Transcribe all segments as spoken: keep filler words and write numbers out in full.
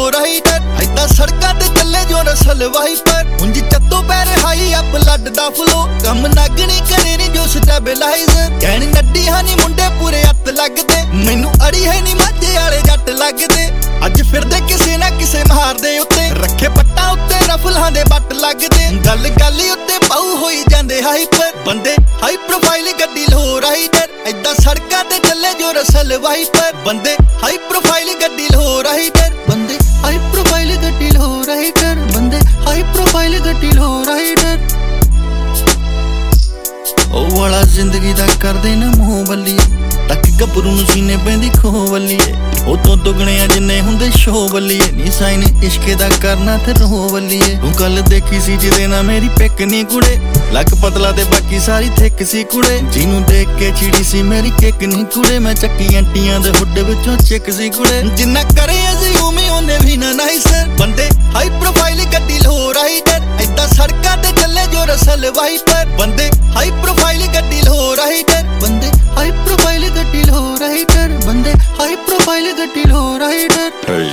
rider ਐਦਾਂ ਸੜਕਾਂ ਤੇ ਚੱਲੇ ਜੋ ਰਸਲ ਵਾਈਪਰ ਉਂਝ ਚੱਤੋ ਪੈਰ ਹਾਈ ਆ ਬਲੱਡ ਦਾ ਫਲੋ ਕੰਮ ਨਾਗਣੀ ਕਰੇ ਨੀ ਜੋ ਸਟੈਬਲਾਈਜ਼ਰ ਕਹਿਣ ਨੱਡੀ ਹਾਂ ਨੀ ਮੁੰਡੇ ਪੂਰੇ ਹੱਥ ਲੱਗਦੇ ਮੈਨੂੰ ਅੜੀ ਹੈ ਨੀ ਮਾਝੇ ਵਾਲੇ ਜੱਟ ਲੱਗਦੇ ਅੱਜ ਫਿਰਦੇ ਕਿਸੇ ਨਾ ਕਿਸੇ ਮਹਾਰ ਦੇ ਉੱਤੇ ਰੱਖੇ ਪੱਟਾਂ ਉੱਤੇ ਰਫਲਾਂ ਦੇ ਬੱਟ ਲੱਗਦੇ ਗੱਲ ਗੱਲ ਉੱਤੇ ਪਾਉ ਹੋਈ ਜਾਂਦੇ ਹਾਈਪਰ ਬੰਦੇ ਹਾਈ ਪ੍ਰੋਫਾਈਲ ਗੱਡੀ ਲੋ ਰਾਈਡਰ ਐਦਾਂ ਸੜਕਾਂ ਤੇ ਚੱਲੇ ਜੋ ਰਸਲ ਵਾਈਪਰ ਬੰਦੇ ਹਾਈ ਪ੍ਰੋਫਾਈਲ ਗੱਡੀ ਲੋ ਰਾਈਡਰ ਬੰਦੇ ਹਾਈ ਪ੍ਰੋਫਾਈਲ ਗੱਡੀ ਲੋ ਰਾਈਡਰ ਬੰਦੇ ਹਾਈ ਪ੍ਰੋਫਾਈਲ ਗੱਡੀ ਲੋ ਰਾਈਡਰ ਉਹ ਵਾਲਾ ਜ਼ਿੰਦਗੀ ਦਾ ਕਰਦੇ ਨਾ ਮੋਹ ਬੱਲੀਏ ਤੱਕ ਗੱਭਰੂ ਨੂੰ ਸੀਨੇ ਪੈਂਦੀ ਖੋ ਬੱਲੀਏ ਉਹ ਤੋਂ ਦੁਗਣਿਆ ਜਿੰਨੇ ਹੁੰਦੇ ਸ਼ੋ ਬੱਲੀਏ ਨੀ ਸਾਈਨ ਇਸ਼ਕੇ ਦਾ ਕਰਨਾ ਤੇ ਰੋ ਬੱਲੀਏ ਤੂੰ ਕੱਲ ਦੇਖੀ ਸੀ ਜਿਹਦੇ ਨਾਲ ਮੇਰੀ ਪਿੱਕ ਨੀ ਕੁੜੇ ਲੱਕ ਪਤਲਾ ਤੇ ਬਾਕੀ ਸਾਰੀ ਥਿੱਕ ਸੀ ਕੁੜੇ ਜਿਹਨੂੰ ਦੇਖ ਕੇ ਚਿੜੀ ਸੀ ਮੇਰੀ ਕਿੱਕ ਨੀ ਕੁੜੇ ਮੈਂ ਚੱਕੀ ਐਂਟੀਆਂ ਦੇ ਹੁੱਡੇ ਵਿੱਚੋਂ ਚਿੱਕ ਸੀ ਕੁੜੇ ਜਿੰਨਾ ਕਰੇ ਅਸੀਂ ਉਵੇਂ ਉਹਨੇ ਵੀ ਨਾ ਨਹੀਂ ਸਰ ਬੰਦੇ ਹਾਈ ਪ੍ਰੋਫਾਈਲ ਗੱਡੀ ਲੋ ਰਾਈਡਰ ਐਦਾਂ ਸੜਕਾਂ ਤੇ ਚੱਲੇ ਜੋ ਰਸਲ ਵਾਈਪਰ ਬੰਦੇ ਹਾਈ ਪ੍ਰੋਫਾਈਲ ਗੱਡੀ ਲੋ ਰਾਈਡਰ ਬੰਦੇ ਹਾਈ ਪ੍ਰੋਫਾਈਲ ਗੱਡੀ ਲੋ ਰਾਈਡਰ ਬੰਦੇ ਹਾਈ ਪ੍ਰੋਫਾਈਲ ਗੱਡੀ ਲੋ ਰਾਈਡਰ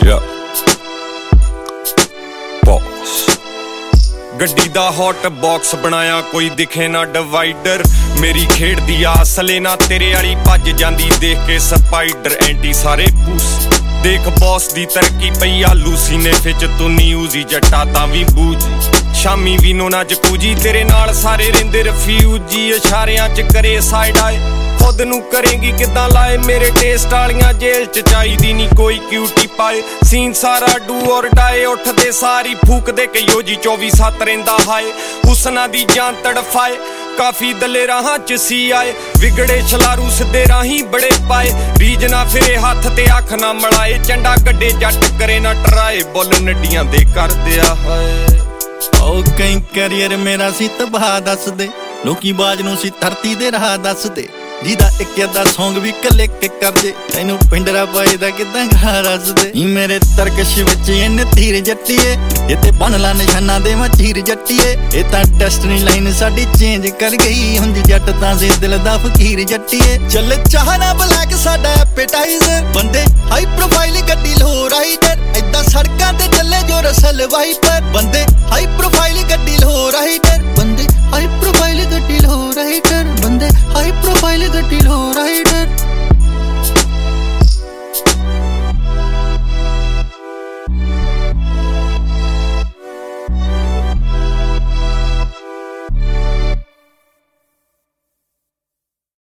ਗੱਡੀ ਦਾ ਹੌਟ ਬਾਕਸ ਬਣਾਇਆ ਕੋਈ ਦਿਖੇ ਨਾ ਡਿਵਾਈਡਰ ਮੇਰੀ ਖੇਡ ਦੀ ਆਸਲੇ ਨਾ ਤੇਰੇ ਵਾਲੀ ਭੱਜ ਜਾਂਦੀ ਦੇਖ ਕੇ ਸਪਾਈਡਰ ਐਂਟੀ ਸਾਰੇ ਪੂਸ ਦੇਖ ਬੌਸ ਦੀ ਤਰੱਕੀ ਪਈ ਆਲੂ ਸੀਨੇ ਵਿੱਚ ਤੂੰ ਨਿਊਜ਼ੀ ਜੱਟਾ ਤਾਂ ਵੀ ਬੂਝ ਸ਼ਾਮੀ ਵੀ ਨੋ ਨਾ ਜਕੂਜੀ ਤੇਰੇ ਨਾਲ ਸਾਰੇ ਰਹਿੰਦੇ ਰਫਿਊਜੀ ਇਸ਼ਾਰਿਆਂ ਚ ਕਰੇ ਸਾਈਡ ਆਏ ਖੁਦ ਨੂੰ ਕਰੇਗੀ ਕਿੱਦਾਂ ਲਾਏ ਮੇਰੇ ਟੇਸਟ ਵਾਲੀਆਂ ਜੇਲ੍ਹ ਚ ਚਾਹੀਦੀ ਨੀ ਕੋਈ ਕਿਊਟੀ ਪਾਏ ਸੀਨ ਸਾਰਾ ਡੂ ਔਰ ਡਾਏ ਉੱਠਦੇ ਸਾਰੀ ਫੂਕਦੇ ਕਈਓ ਜੀ ਚੌਵੀ ਸੱਤ ਰਹਿੰਦਾ ਹਾਏ ਹੁਸਨਾ ਦੀ ਜਾਨ ਤੜਫਾਏ ਕਾਫੀ ਦਲੇ ਰਾਹਾਂ ਚ ਸੀ ਆਏ ਵਿਗੜੇ ਛਲਾਰੂ ਸਿੱਧੇ ਰਾਹੀਂ ਬੜੇ ਪਾਏ ਰੀਜ ਨਾ ਫਿਰੇ ਹੱਥ ਤੇ ਅੱਖ ਨਾ ਮਲਾਏ ਚੰਡਾ ਕੱਢੇ ਜੱਟ ਕਰੇ ਨਾ ਟਰਾਏ ਬੁੱਲ ਨੱਡੀਆਂ ਦੇ ਕਰਦੇ ਆ ਹਾਏ ਉਹ ਕਈ ਕੈਰੀਅਰ ਮੇਰਾ ਸੀ ਤਬਾਹ ਦੱਸਦੇ ਲੋਕੀ ਬਾਜ ਨੂੰ ਸੀ ਧਰਤੀ ਦੇ ਰਾਹ ਦੱਸਦੇ ਜਿਹਦਾ ਇੱਕ ਅੱਧਾ ਸੌਂਗ ਵੀ ਕਲਿੱਕ ਕਰ ਜੇ ਤੈਨੂੰ ਪਿੰਡਰਾ ਪਾਏ ਦਾ ਕਿੱਦਾਂ ਗਾ ਰਸਦੇ ਨੀ ਮੇਰੇ ਤਰਕਸ਼ ਵਿੱਚ ਇਹਨੇ ਧੀਰ ਜੱਟੀਏ ਇਹ ਤੇ ਬਣ ਲਾ ਨਿਸ਼ਾਨਾ ਦੇ ਮੈਂ ਚੀਰ ਜੱਟੀਏ ਇਹ ਤਾਂ ਡੈਸਟਨੀ ਲਾਈਨ ਸਾਡੀ ਚੇਂਜ ਕਰ ਗਈ ਹੁੰਦੀ ਜੱਟ ਤਾਂ ਸੇ ਦਿਲ ਦਾ ਫਕੀਰ ਜੱਟੀਏ ਚੱਲ ਚਾਹਨਾ ਬਲੈਕ ਸਾਡਾ ਐਪੇਟਾਈਜ਼ਰ ਬੰਦੇ ਹਾਈ ਪ੍ਰੋਫਾਈਲ ਗੱਡੀ ਲੋ ਰਾਈਡਰ ਐਦਾਂ ਸੜਕਾਂ ਤੇ ਚੱਲੇ ਜੋ ਰਸਲ ਵਾਈਪਰ ਬੰਦੇ ਹਾਈ